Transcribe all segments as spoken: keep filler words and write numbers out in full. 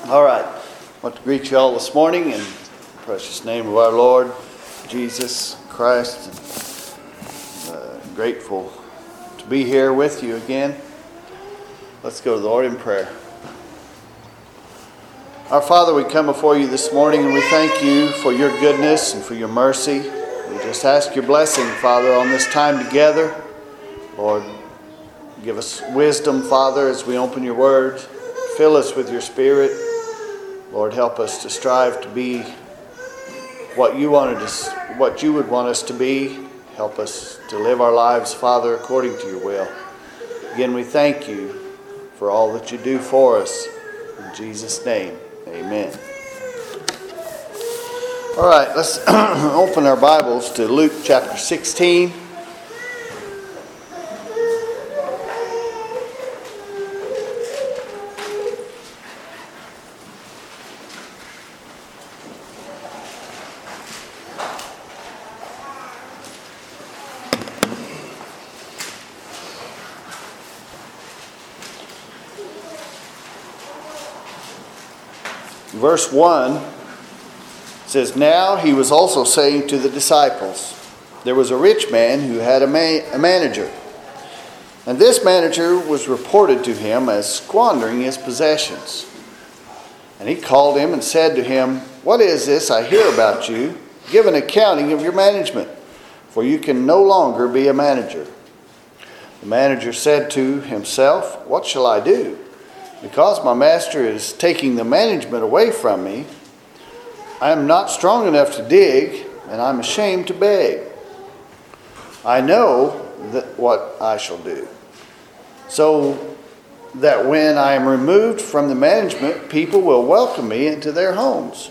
All right. I want to greet you all this morning in the precious name of our Lord Jesus Christ. Uh, grateful to be here with you again. Let's go to the Lord in prayer. Our Father, we come before you this morning and we thank you for your goodness and for your mercy. We just ask your blessing, Father, on this time together. Lord, give us wisdom, Father, as we open your word. Fill us with your Spirit. Lord, help us to strive to be what you wanted us, what you would want us to be. Help us to live our lives, Father, according to your will. Again, we thank you for all that you do for us. In Jesus' name, amen. All right, let's open our Bibles to Luke chapter sixteen. Verse one says, "Now he was also saying to the disciples, there was a rich man who had a, ma- a manager. And this manager was reported to him as squandering his possessions. And he called him and said to him, 'What is this I hear about you? Give an accounting of your management, for you can no longer be a manager.' The manager said to himself, 'What shall I do? Because my master is taking the management away from me, I am not strong enough to dig, and I'm ashamed to beg. I know that what I shall do, so that when I am removed from the management, people will welcome me into their homes.'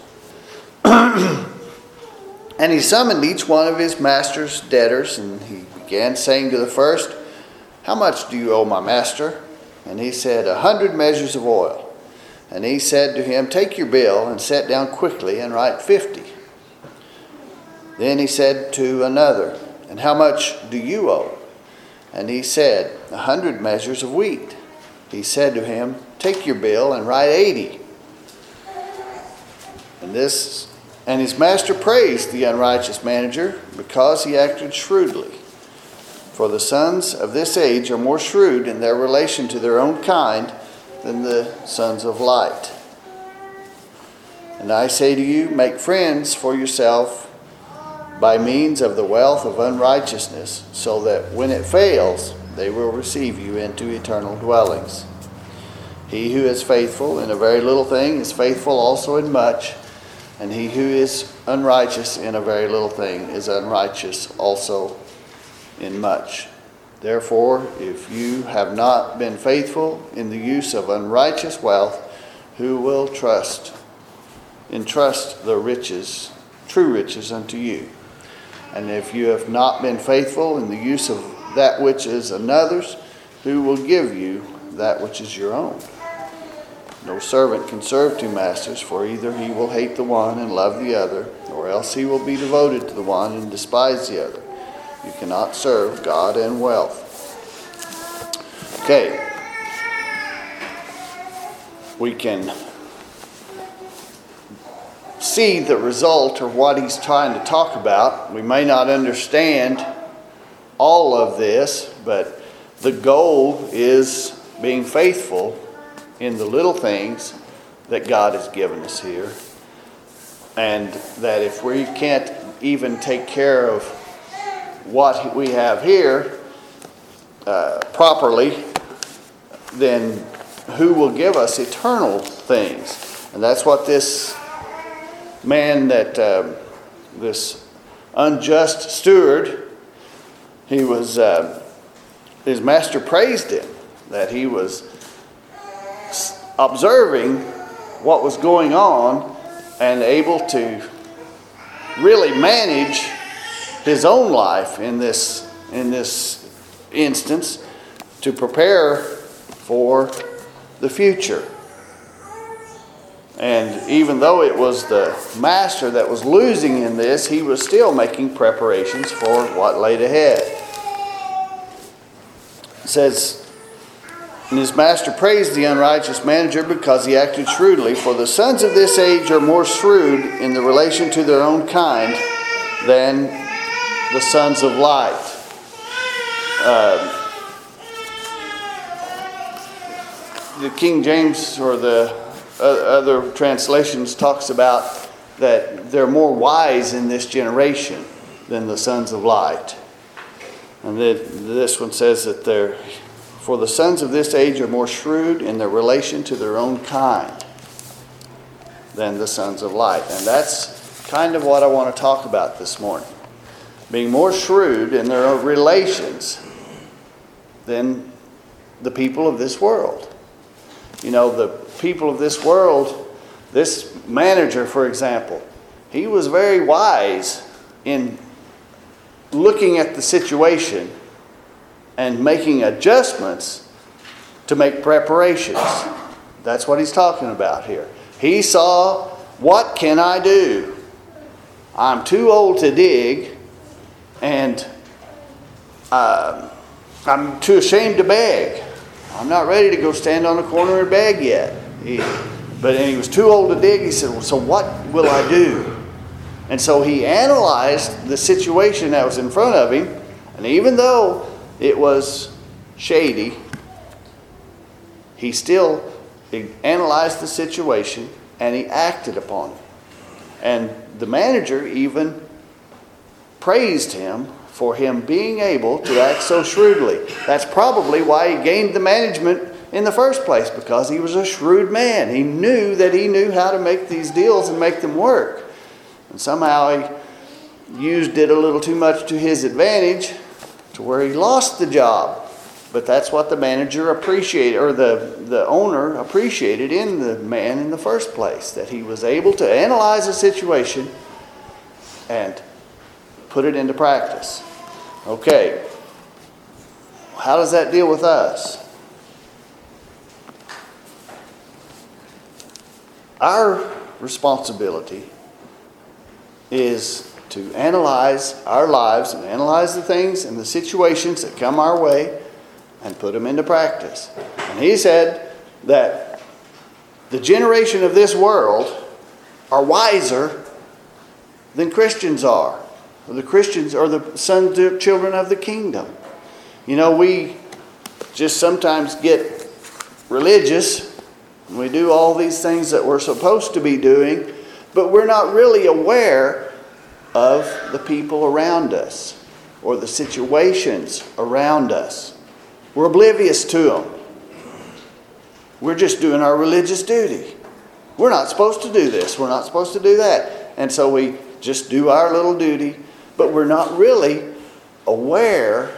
And he summoned each one of his master's debtors, and he began saying to the first, 'How much do you owe my master?' And he said, 'A hundred measures of oil.' And he said to him, 'Take your bill and set down quickly and write fifty.' Then he said to another, 'And how much do you owe?' And he said, 'A hundred measures of wheat.' He said to him, 'Take your bill and write eighty.' And this, and his master praised the unrighteous manager because he acted shrewdly. For the sons of this age are more shrewd in their relation to their own kind than the sons of light. And I say to you, make friends for yourself by means of the wealth of unrighteousness, so that when it fails, they will receive you into eternal dwellings. He who is faithful in a very little thing is faithful also in much, and he who is unrighteous in a very little thing is unrighteous also in much. Therefore, if you have not been faithful in the use of unrighteous wealth, who will trust, entrust the riches, true riches unto you? And if you have not been faithful in the use of that which is another's, who will give you that which is your own? No servant can serve two masters, for either he will hate the one and love the other, or else he will be devoted to the one and despise the other. You cannot serve God and wealth." Okay. We can see the result of what he's trying to talk about. We may not understand all of this, but the goal is being faithful in the little things that God has given us here. And that if we can't even take care of what we have here uh, properly, then who will give us eternal things? And that's what this man, that uh, this unjust steward, he was, uh, his master praised him, that he was observing what was going on and able to really manage his own life in this in this instance to prepare for the future. And even though it was the master that was losing in this, he was still making preparations for what laid ahead. It says, And his master praised the unrighteous manager because he acted shrewdly. For the sons of this age are more shrewd in the relation to their own kind than the sons of light. Uh, the King James or the other translations talks about that they're more wise in this generation than the sons of light. And this one says that they're, for the sons of this age are more shrewd in their relation to their own kind than the sons of light. And that's kind of what I want to talk about this morning. Being more shrewd in their relations than the people of this world. You know, the people of this world, this manager, for example, he was very wise in looking at the situation and making adjustments to make preparations. That's what he's talking about here. He saw, what can I do? I'm too old to dig, and uh, I'm too ashamed to beg. I'm not ready to go stand on the corner and beg yet. He, but and he was too old to dig. He said, well, so what will I do? And so he analyzed the situation that was in front of him. And even though it was shady, he still analyzed the situation and he acted upon it. And the manager even praised him for him being able to act so shrewdly. That's probably why he gained the management in the first place, because he was a shrewd man. He knew that he knew how to make these deals and make them work. And somehow he used it a little too much to his advantage to where he lost the job. But that's what the manager appreciated, or the, the owner appreciated in the man in the first place, that he was able to analyze a situation and put it into practice. Okay, how does that deal with us? Our responsibility is to analyze our lives and analyze the things and the situations that come our way and put them into practice. And he said that the generation of this world are wiser than Christians are. The Christians are the sons and children of the kingdom. You know, we just sometimes get religious and we do all these things that we're supposed to be doing, but we're not really aware of the people around us or the situations around us. We're oblivious to them. We're just doing our religious duty. We're not supposed to do this. We're not supposed to do that. And so we just do our little duty, but we're not really aware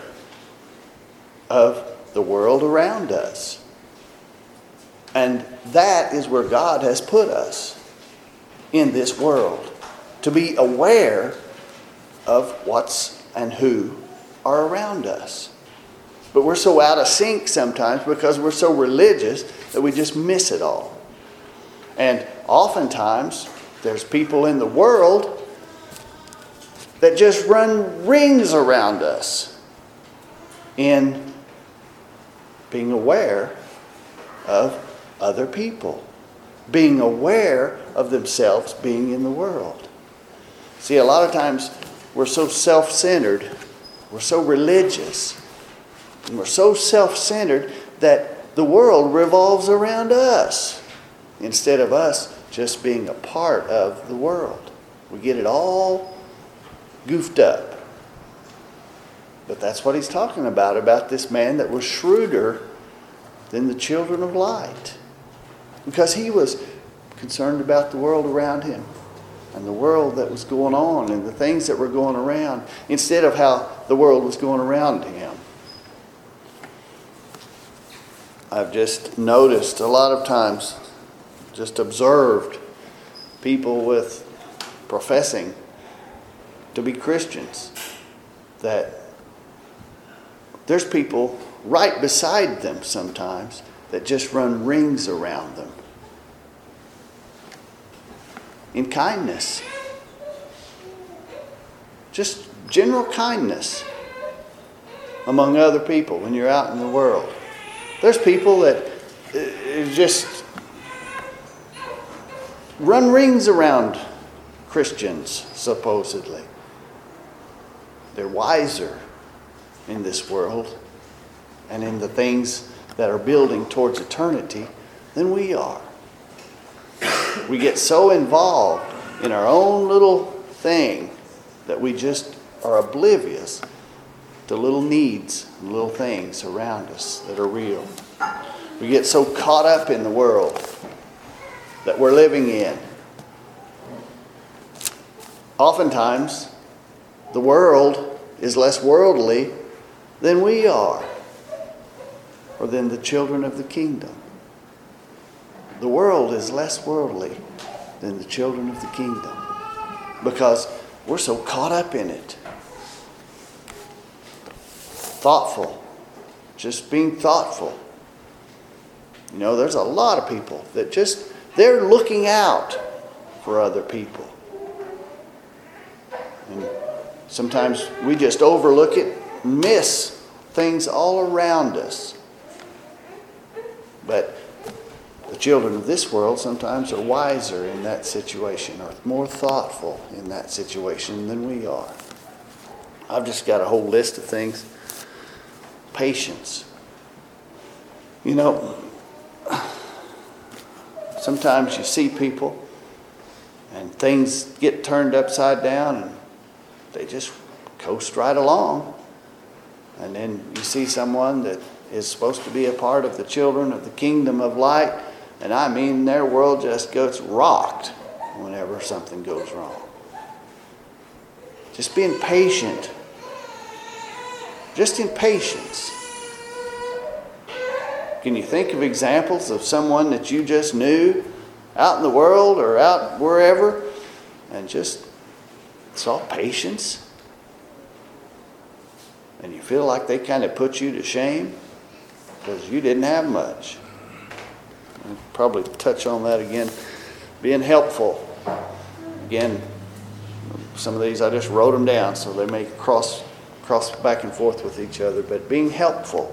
of the world around us. And that is where God has put us in this world, to be aware of what's and who are around us. But we're so out of sync sometimes because we're so religious that we just miss it all. And oftentimes there's people in the world that just run rings around us in being aware of other people, being aware of themselves being in the world. See, a lot of times we're so self-centered, we're so religious, and we're so self-centered that the world revolves around us instead of us just being a part of the world. We get it all goofed up. But that's what he's talking about, about this man that was shrewder than the children of light. Because he was concerned about the world around him and the world that was going on and the things that were going around instead of how the world was going around him. I've just noticed a lot of times, just observed people with professing to be Christians, that there's people right beside them sometimes that just run rings around them in kindness, just general kindness among other people when you're out in the world. There's people that uh, just run rings around Christians, supposedly. They're wiser in this world and in the things that are building towards eternity than we are. We get so involved in our own little thing that we just are oblivious to little needs and little things around us that are real. We get so caught up in the world that we're living in. Oftentimes, the world is less worldly than we are, or than the children of the kingdom. The world is less worldly than the children of the kingdom because we're so caught up in it. Thoughtful. Just being thoughtful. You know, there's a lot of people that just, they're looking out for other people. And sometimes we just overlook it, miss things all around us. But the children of this world sometimes are wiser in that situation, or more thoughtful in that situation than we are. I've just got a whole list of things. Patience. You know, sometimes you see people and things get turned upside down and they just coast right along. And then you see someone that is supposed to be a part of the children of the kingdom of light, and I mean their world just gets rocked whenever something goes wrong. Just being patient. Just in patience. Can you think of examples of someone that you just knew out in the world or out wherever and just saw patience? And you feel like they kind of put you to shame because you didn't have much. I'll probably touch on that again. Being helpful. Again, some of these I just wrote them down so they may cross cross back and forth with each other. But being helpful.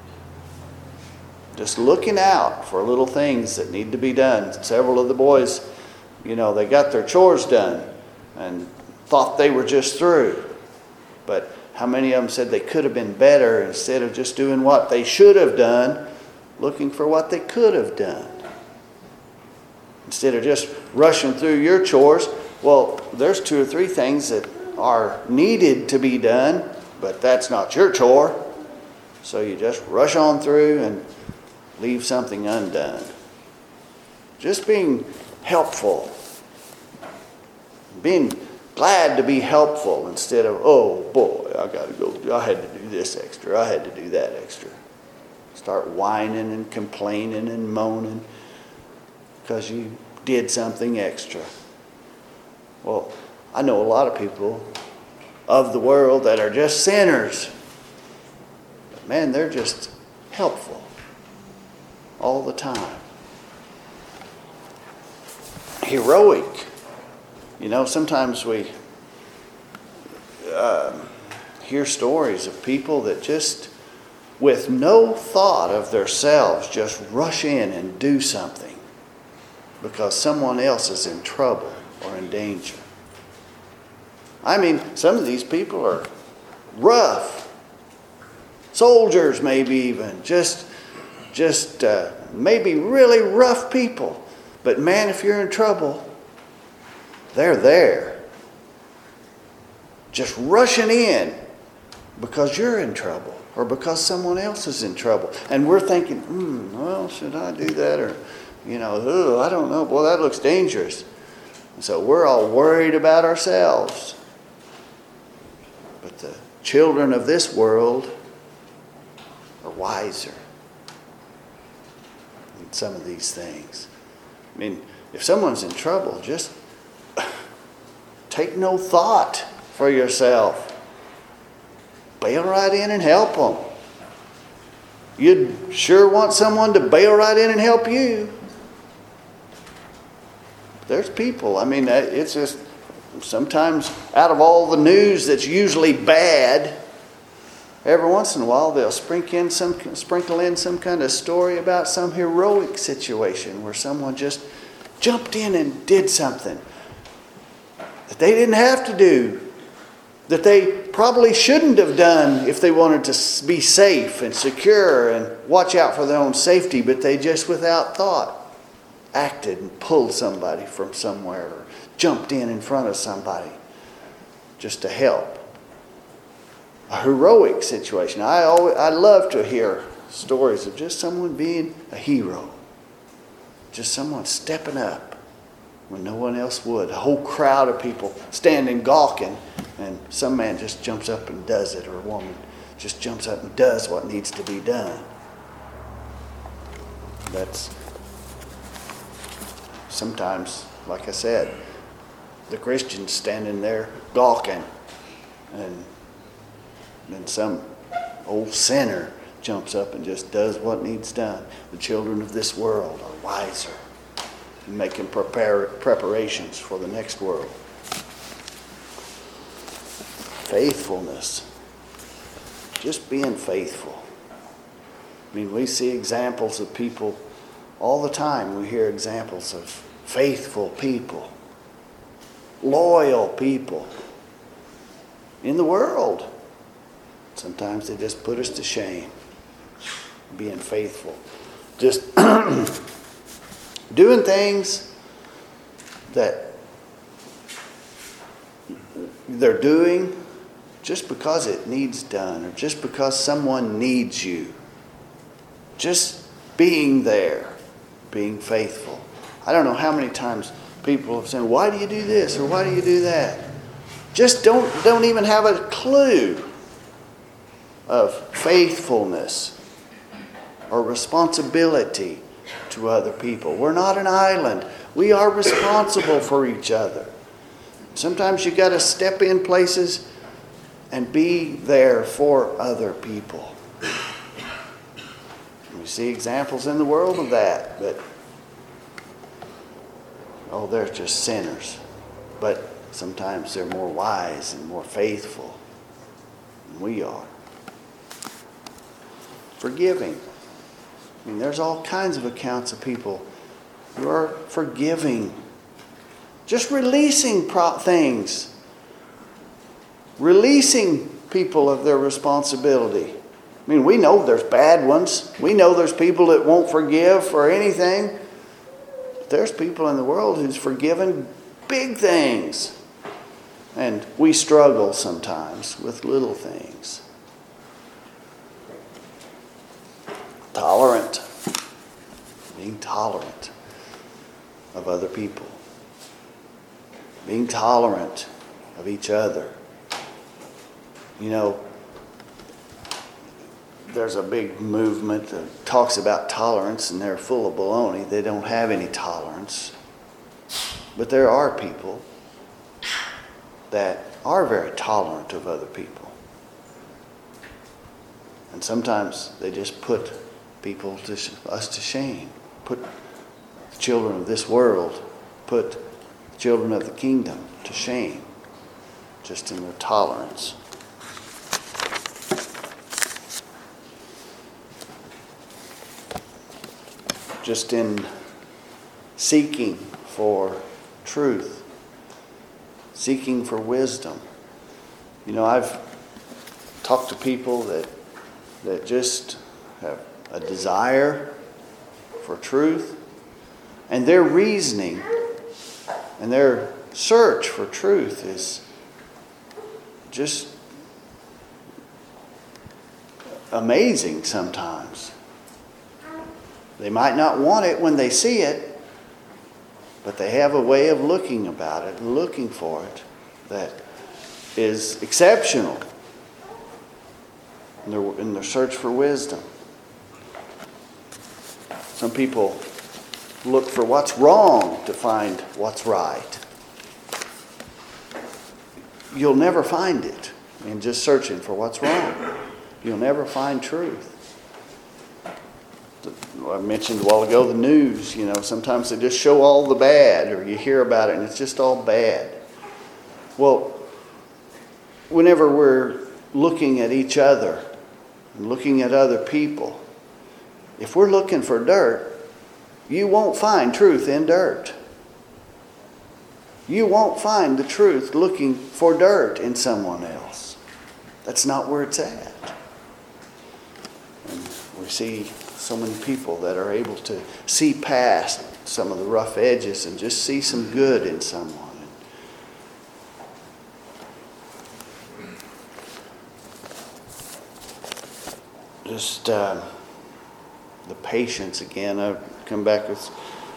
Just looking out for little things that need to be done. Several of the boys, you know, they got their chores done and thought they were just through. But how many of them said they could have been better instead of just doing what they should have done, looking for what they could have done? Instead of just rushing through your chores, well, there's two or three things that are needed to be done, but that's not your chore. So you just rush on through and leave something undone. Just being helpful. Being glad to be helpful instead of, oh boy, I got to go, I had to do this extra, I had to do that extra. Start whining and complaining and moaning because you did something extra. Well, I know a lot of people of the world that are just sinners. But man, they're just helpful all the time. Heroic. You know, sometimes we uh, hear stories of people that just, with no thought of themselves, just rush in and do something because someone else is in trouble or in danger. I mean, some of these people are rough. Soldiers, maybe even. Just, just uh, maybe really rough people. But man, if you're in trouble, they're there. Just rushing in because you're in trouble or because someone else is in trouble. And we're thinking, hmm, well, should I do that? Or, you know, oh, I don't know. Boy, that looks dangerous. And so we're all worried about ourselves. But the children of this world are wiser in some of these things. I mean, if someone's in trouble, just take no thought for yourself. Bail right in and help them. You'd sure want someone to bail right in and help you. There's people, I mean, it's just sometimes out of all the news that's usually bad, Every once in a while, they'll sprinkle in some sprinkle in some kind of story about some heroic situation where someone just jumped in and did something that they didn't have to do, that they probably shouldn't have done if they wanted to be safe and secure and watch out for their own safety, but they just, without thought, acted and pulled somebody from somewhere or jumped in in front of somebody just to help. A heroic situation. I always, I love to hear stories of just someone being a hero. Just someone stepping up when no one else would. A whole crowd of people standing gawking, and some man just jumps up and does it, or a woman just jumps up and does what needs to be done. That's sometimes, like I said, the Christians standing there gawking, and then some old sinner jumps up and just does what needs done. The children of this world are wiser in making prepare, preparations for the next world. Faithfulness. Just being faithful. I mean, we see examples of people all the time. We hear examples of faithful people, loyal people in the world. Sometimes they just put us to shame, being faithful. Just doing things that they're doing just because it needs done, or just because someone needs you. Just being there, being faithful. I don't know how many times people have said, why do you do this or why do you do that? Just don't, don't even have a clue of faithfulness or responsibility to other people. We're not an island. We are responsible for each other. Sometimes you got to step in places and be there for other people. We see examples in the world of that, but oh, they're just sinners. But sometimes they're more wise and more faithful than we are. Forgiving. I mean, there's all kinds of accounts of people who are forgiving. Just releasing pro- things. Releasing people of their responsibility. I mean, we know there's bad ones. We know there's people that won't forgive for anything. But there's people in the world who's forgiven big things. And we struggle sometimes with little things. Tolerant. Being tolerant of other people. Being tolerant of each other. You know, there's a big movement that talks about tolerance, and they're full of baloney. They don't have any tolerance. But there are people that are very tolerant of other people. And sometimes they just put people, to, us to shame. Put the children of this world, put the children of the kingdom to shame, just in their tolerance. Just in seeking for truth, seeking for wisdom. You know, I've talked to people that that just have a desire for truth, and their reasoning and their search for truth is just amazing sometimes. They might not want it when they see it, but they have a way of looking about it, looking for it, that is exceptional in their, in their search for wisdom. Some people look for what's wrong to find what's right. You'll never find it in just searching for what's wrong. You'll never find truth. I mentioned a while ago the news, you know, sometimes they just show all the bad, or you hear about it and it's just all bad. Well, whenever we're looking at each other and looking at other people. If we're looking for dirt, you won't find truth in dirt. You won't find the truth looking for dirt in someone else. That's not where it's at. And we see so many people that are able to see past some of the rough edges and just see some good in someone. Just uh, the patience again. I come back with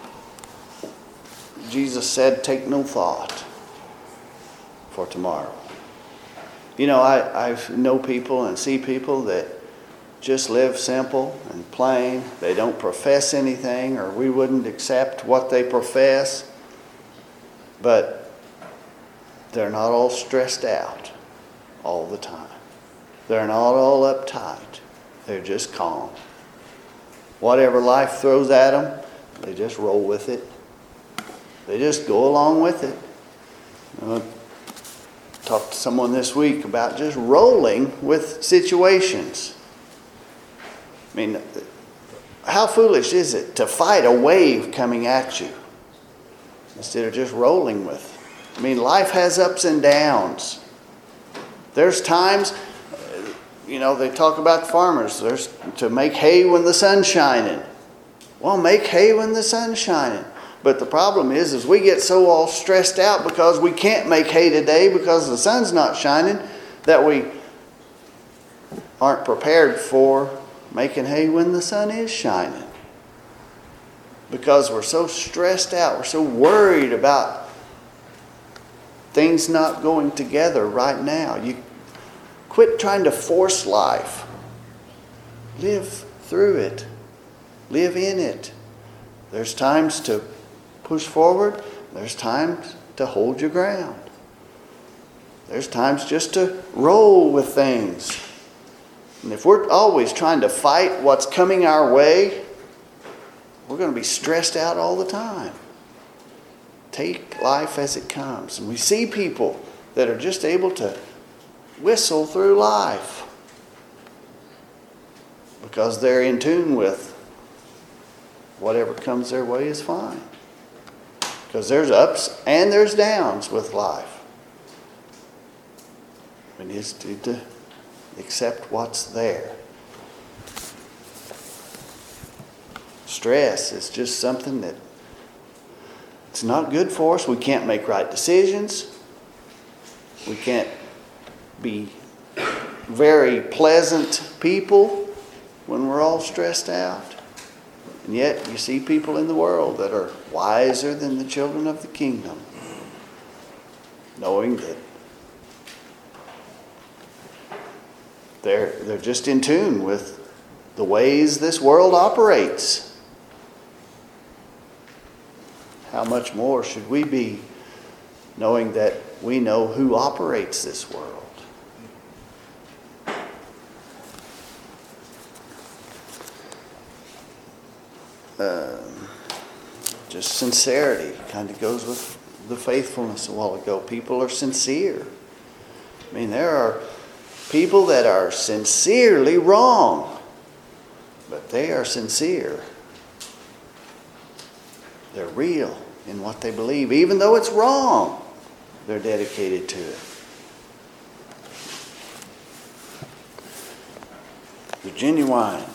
Jesus said, "Take no thought for tomorrow." You know, I, I know people and see people that just live simple and plain. They don't profess anything, or we wouldn't accept what they profess. But they're not all stressed out all the time. They're not all uptight. They're just calm. Whatever life throws at them, they just roll with it. They just go along with it. I talked to someone this week about just rolling with situations. I mean, how foolish is it to fight a wave coming at you instead of just rolling with it? I mean, life has ups and downs. There's times, you know, they talk about farmers. There's to make hay when the sun's shining. Well, make hay when the sun's shining. But the problem is, is we get so all stressed out because we can't make hay today because the sun's not shining, that we aren't prepared for making hay when the sun is shining. Because we're so stressed out, we're so worried about things not going together right now. You quit trying to force life. Live through it. Live in it. There's times to push forward. There's times to hold your ground. There's times just to roll with things. And if we're always trying to fight what's coming our way, we're going to be stressed out all the time. Take life as it comes. And we see people that are just able to whistle through life because they're in tune with whatever comes their way is fine. Because there's ups and there's downs with life. We need to accept what's there. Stress is just something that it's not good for us. We can't make right decisions. We can't be very pleasant people when we're all stressed out. And yet you see people in the world that are wiser than the children of the kingdom, knowing that they're, they're just in tune with the ways this world operates. How much more should we be knowing that we know who operates this world? Uh, just sincerity kind of goes with the faithfulness a while ago. People are sincere. I mean, there are people that are sincerely wrong, but they are sincere. They're real in what they believe. Even though it's wrong, they're dedicated to it. They're genuine.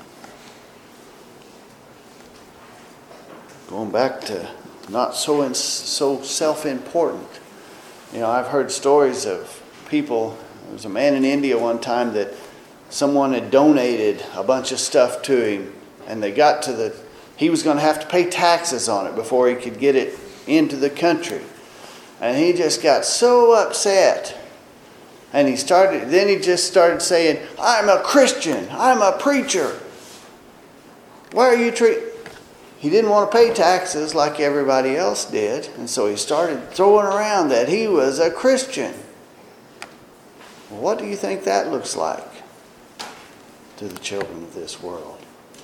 Going back to not so in, so self-important. You know, I've heard stories of people. There was a man in India one time that someone had donated a bunch of stuff to him, and they got to the, he was going to have to pay taxes on it before he could get it into the country. And he just got so upset. And he started, then he just started saying, "I'm a Christian. I'm a preacher. Why are you treating..." He didn't want to pay taxes like everybody else did. And so he started throwing around that he was a Christian. Well, what do you think that looks like to the children of this world?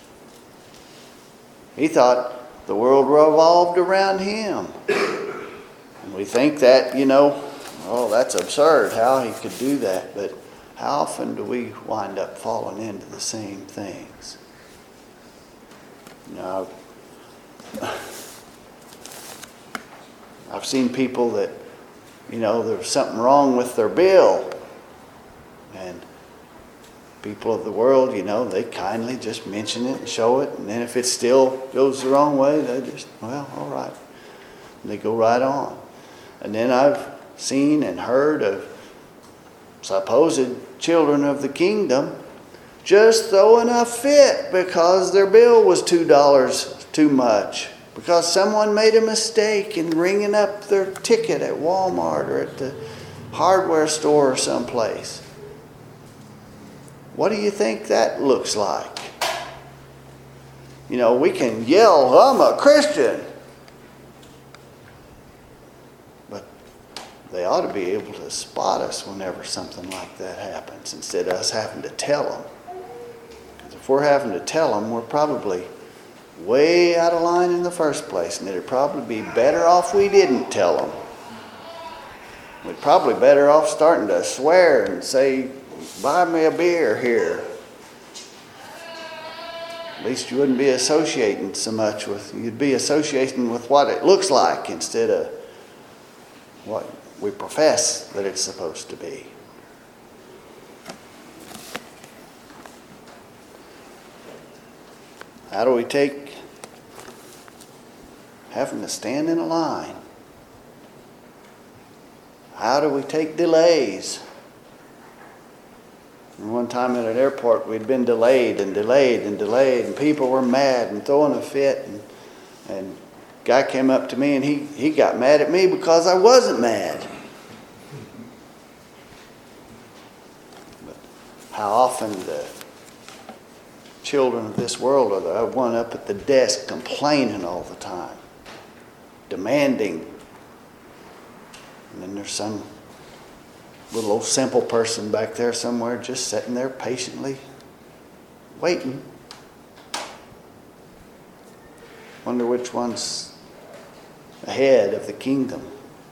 He thought the world revolved around him. And we think that, you know, oh, that's absurd how he could do that. But How often do we wind up falling into the same things? You know, I've seen people that, you know, there's something wrong with their bill. And people of the world, you know, they kindly just mention it and show it. And then if it still goes the wrong way, they just, well, all right. And they go right on. And then I've seen and heard of supposed children of the kingdom just throwing a fit because their bill was two dollars too much. Because someone made a mistake in ringing up their ticket at Walmart or at the hardware store or someplace. What do you think that looks like? You know, we can yell, I'm a Christian. But they ought to be able to spot us whenever something like that happens instead of us having to tell them. Because if we're having to tell them, we're probably way out of line in the first place, and it'd probably be better off we didn't tell them. We'd probably better off starting to swear and say, buy me a beer here. At least you wouldn't be associating so much with, you'd be associating with what it looks like instead of what we profess that it's supposed to be. How do we take having to stand in a line? How do we take delays? And one time at an airport, we'd been delayed and delayed and delayed, and people were mad and throwing a fit. And, and a guy came up to me, and he, he got mad at me because I wasn't mad. But how often the children of this world are the one up at the desk complaining all the time, demanding. And then there's some little old simple person back there somewhere just sitting there patiently waiting. Wonder which one's ahead of the kingdom.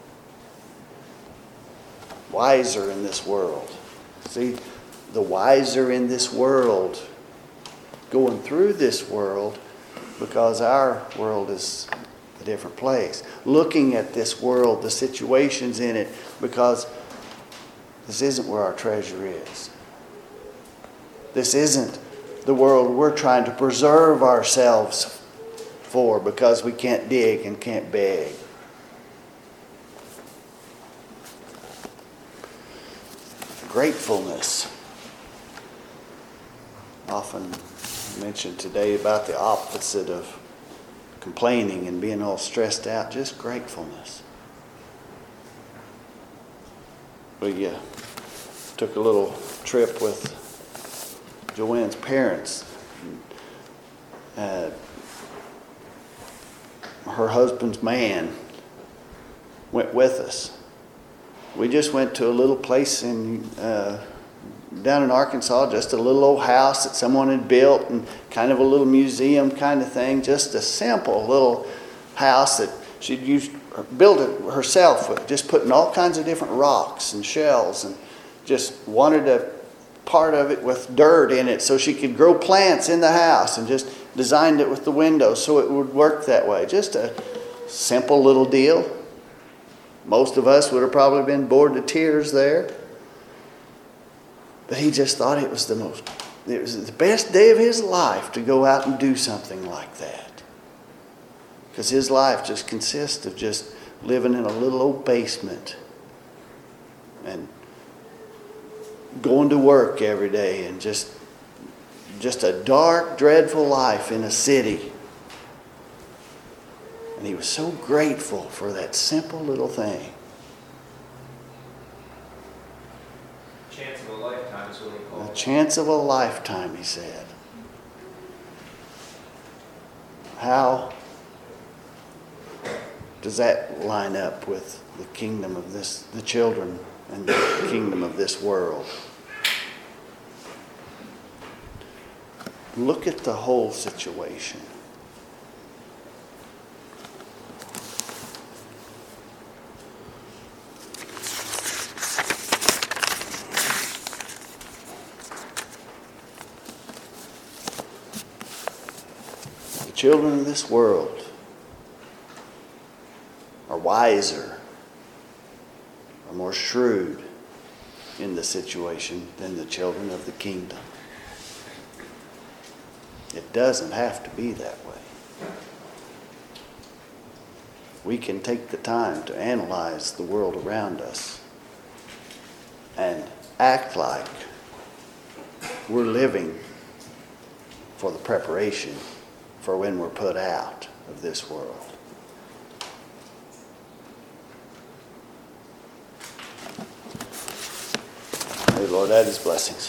Wiser in this world. See, the wiser in this world, going through this world, because our world is a different place. Looking at this world, the situations in it, because this isn't where our treasure is. This isn't the world we're trying to preserve ourselves for because we can't dig and can't beg. Gratefulness. Often mentioned today about the opposite of complaining and being all stressed out, just gratefulness. We uh, took a little trip with Joanne's parents. Uh, her husband's man went with us. We just went to a little place in uh, down in Arkansas, just a little old house that someone had built and kind of a little museum kind of thing, just a simple little house that she'd used, built it herself with just putting all kinds of different rocks and shells, and just wanted a part of it with dirt in it so she could grow plants in the house, and just designed it with the windows so it would work that way. Just a simple little deal. Most of us would have probably been bored to tears there. But he just thought it was the most, it was the best day of his life to go out and do something like that. Because his life just consists of just living in a little old basement and going to work every day, and just, just a dark, dreadful life in a city. And he was so grateful for that simple little thing. Chance of a lifetime is what he called it. A chance of a lifetime, he said. How does that line up with the kingdom of this, the children and the kingdom of this world? Look at the whole situation. children of this world are wiser, are more shrewd in the situation than the children of the kingdom. It doesn't have to be that way. We can take the time to analyze the world around us and act like we're living for the preparation for when we're put out of this world. May the Lord add his blessings.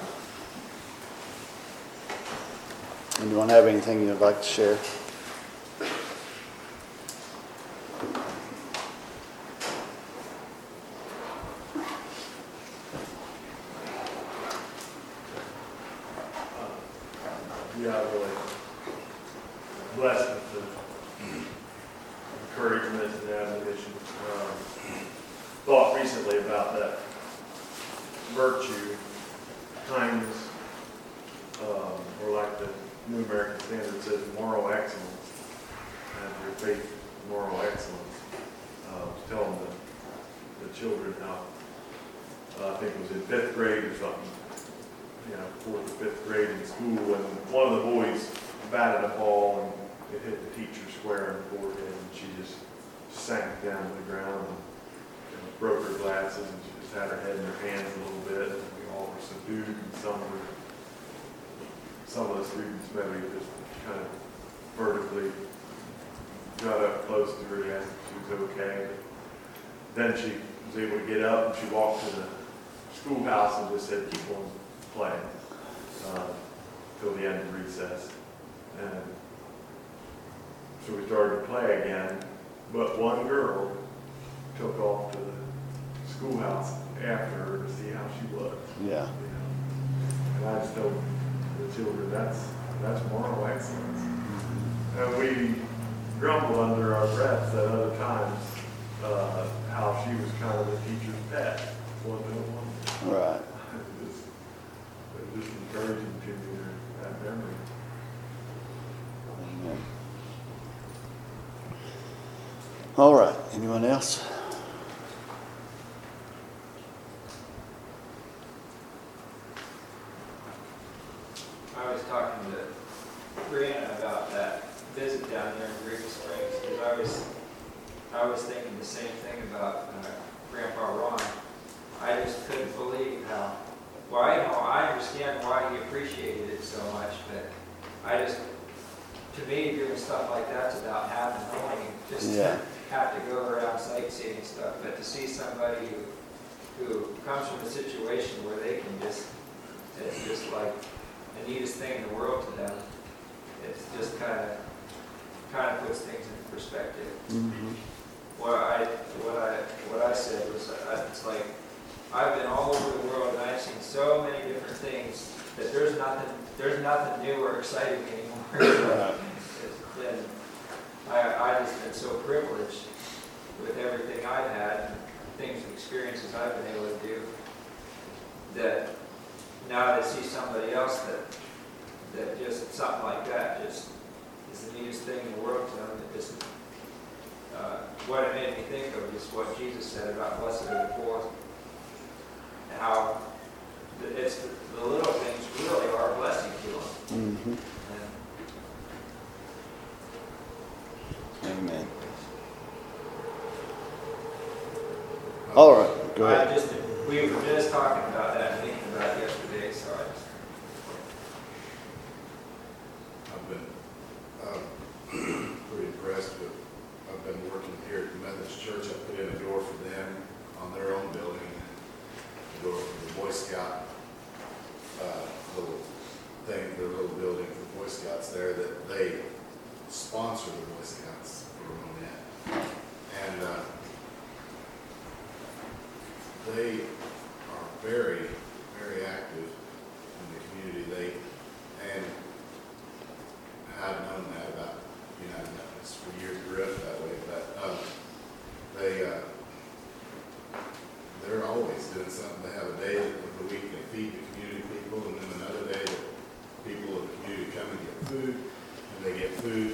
Anyone have anything you'd like to share? Yeah, really blessed with the encouragement and admonition. Um, thought recently about that virtue, kindness, um, or like the New American Standard says, moral excellence. And your faith, moral excellence. Uh, I was telling the, the children how, uh, I think it was in fifth grade or something, you know, fourth or fifth grade in school, and one of the boys batted a ball and it hit the teacher square in the forehead, and she just sank down to the ground and, you know, broke her glasses, and she just had her head in her hands a little bit, and we all were subdued, and some were, some of the students maybe just kind of vertically got up close to her and asked if she was okay. Then she was able to get up, and she walked to the schoolhouse and just said, keep on playing uh, till the end of recess. And so we started to play again, but one girl took off to the schoolhouse after her to see how she was. Yeah. You know? And I just told the children, that's that's moral excellence. And we grumbled under our breaths at other times uh, how she was kind of the teacher's pet. Wasn't it one? Right. Just encouraging to me that memory. Amen. All right. Anyone else? I was talking to Brianna about that visit down there in Green Springs, because I was, I was thinking the same thing about uh, Grandpa Ron. I just couldn't believe how, well, I, know, I understand why he appreciated it so much, but I just, to me, doing stuff like that's about having knowing, just Yeah. to have to go around sightseeing and stuff, but to see somebody who, who comes from a situation where they can just, it's just like the neatest thing in the world to them. It's just kind of, kind of puts things into perspective. Mm-hmm. What I, what I, what I said was, uh, it's like, I've been all over the world and I've seen so many different things that there's nothing, there's nothing new or exciting anymore. Right. And I, I just been so privileged with everything I've had, and things and experiences I've been able to do, that now to see somebody else that, that just something like that just is the neatest thing in the world to them. It just, uh, what it made me think of is what Jesus said about blessed are the poor. How it's the, the little things really are a blessing to them. Mm-hmm. Amen. All right, go ahead. I just, we were just talking about that and thinking about it yesterday, so I just. I've been um, pretty impressed with, I've been working here at the Methodist Church. I put in a door for them on their own building, a door for the Boy Scout uh, little thing, their little building for Boy Scouts there that they sponsor the Boy Scouts for Monette. And uh, they are very, very active in the community. They, and I've known that about United Methodist for years, grew up that way, but um, they, uh, they're always doing something. They have a day of the week they feed the community people, and then another day that people of the community come and get food, and they get food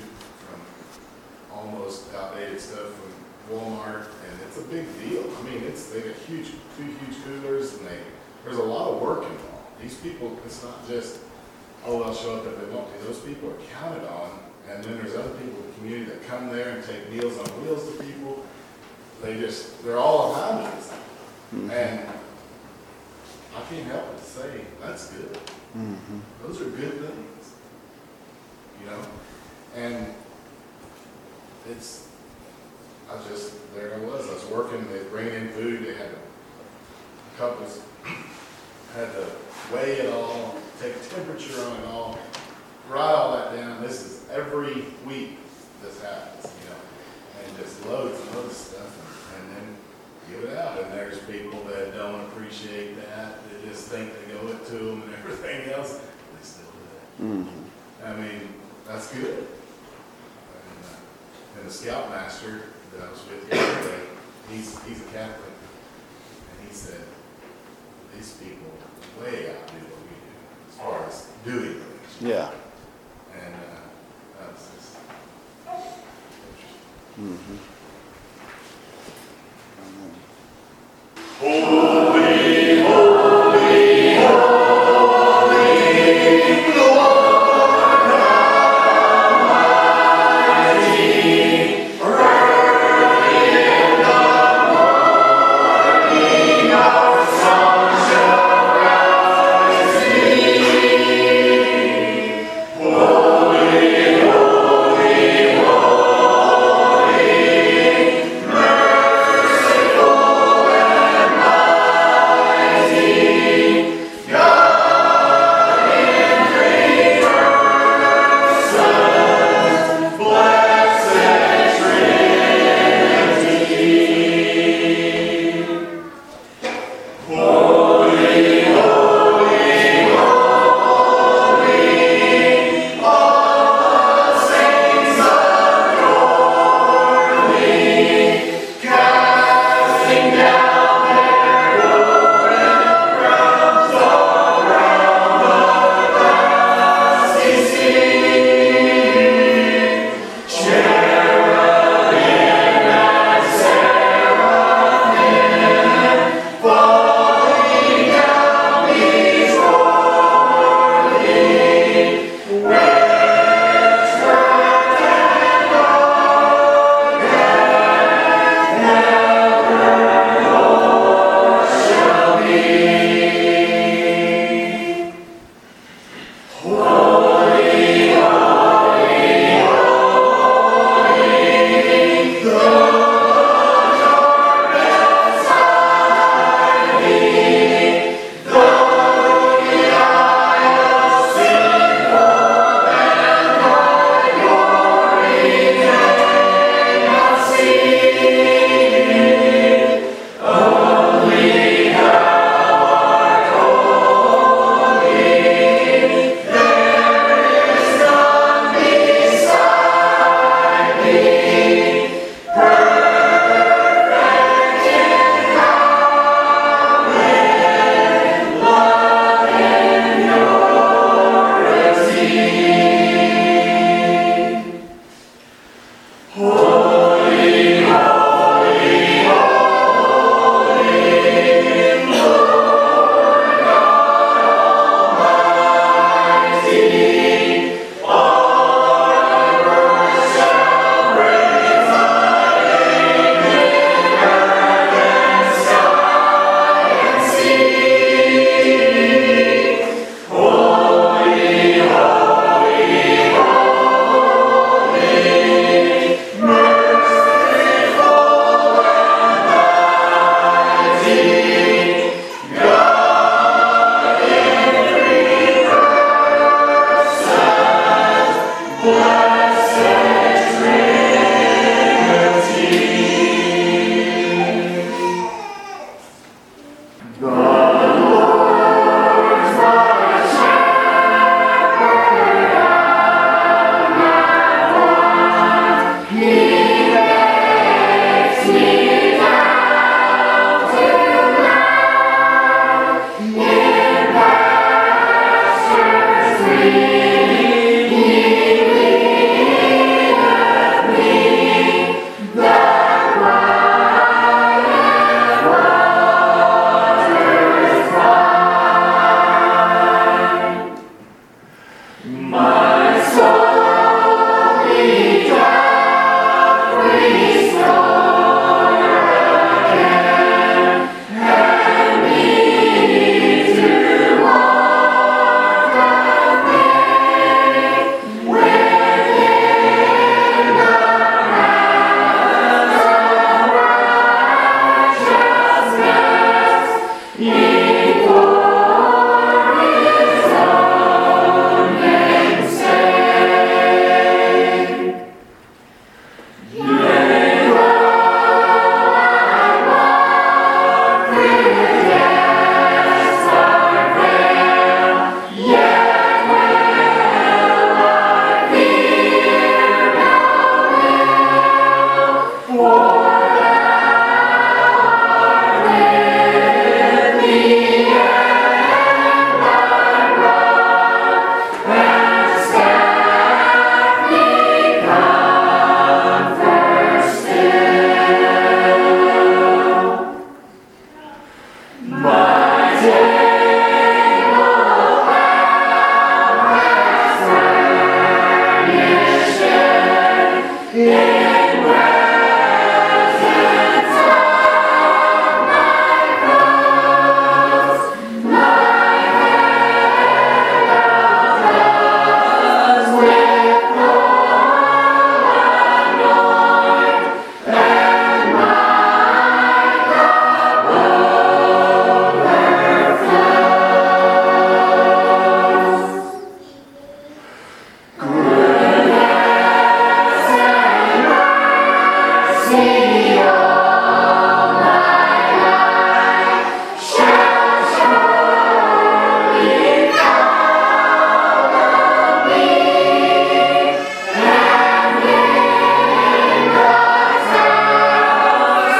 it's a big deal. I mean, it's, they got huge, two huge coolers, and they, there's a lot of work involved. These people, it's not just, oh, they'll show up if they want to. Those people are counted on, and then there's other people in the community that come there and take Meals on Wheels to people. They just, they're all about it. Mm-hmm. And I can't help but say, that's good. Mm-hmm. Those are good things, you know? And it's, I just, there I was, I was working, they bring in food, they had a couples, had to weigh it all, take a temperature on it all, write all that down. This is every week this happens, you know, and just loads and loads of stuff, and, and then give it out. And there's people that don't appreciate that, they just think they owe it to them and everything else, they still do it. Mm-hmm. I mean, that's good. And, uh, and the scoutmaster that I was with yesterday, he's, he's a Catholic, and he said, these people way outdo what we do as far as doing things. Yeah. And uh, that was just interesting. Mm-hmm. Holy, holy, holy, Lord Almighty, early in the morning our sun shall rise thee. Holy, holy, holy,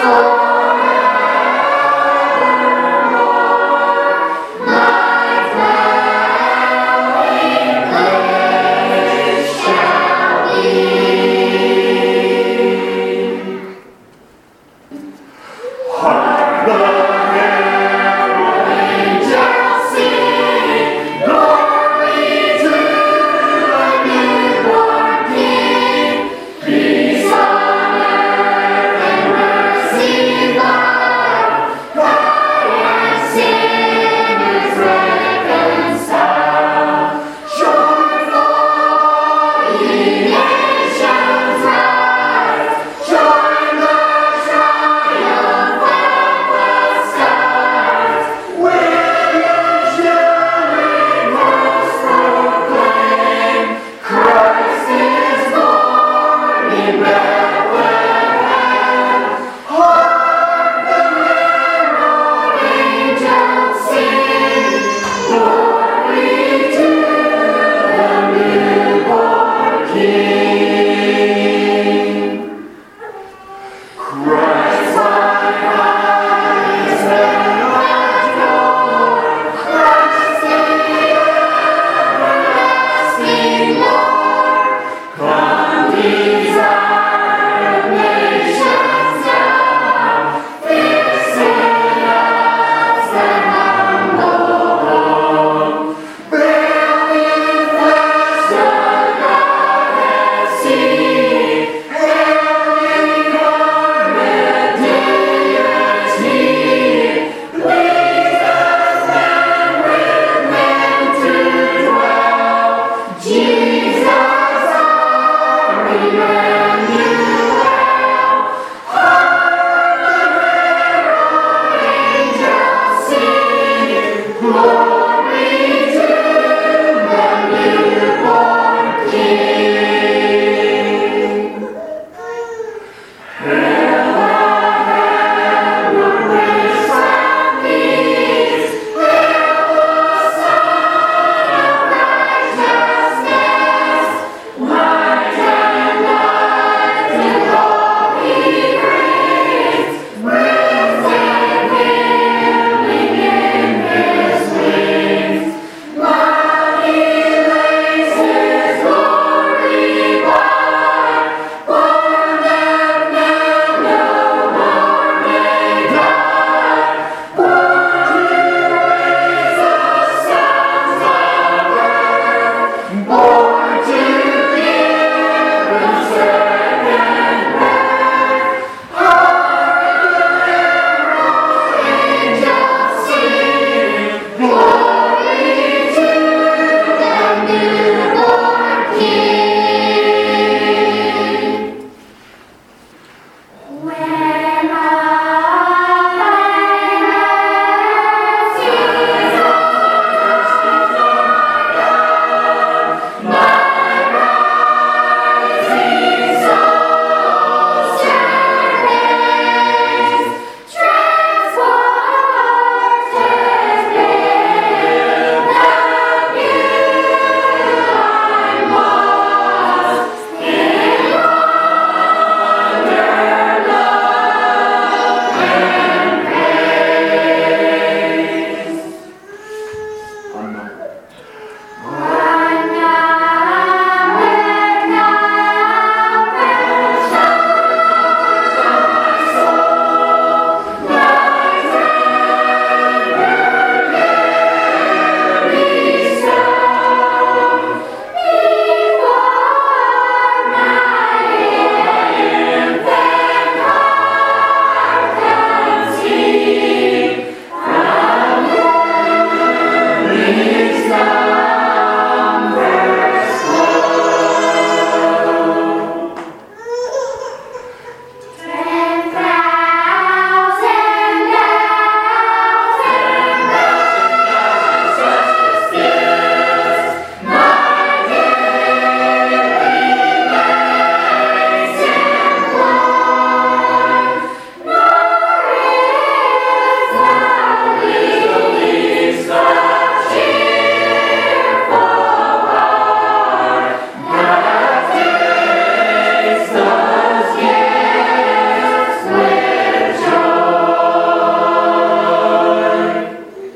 for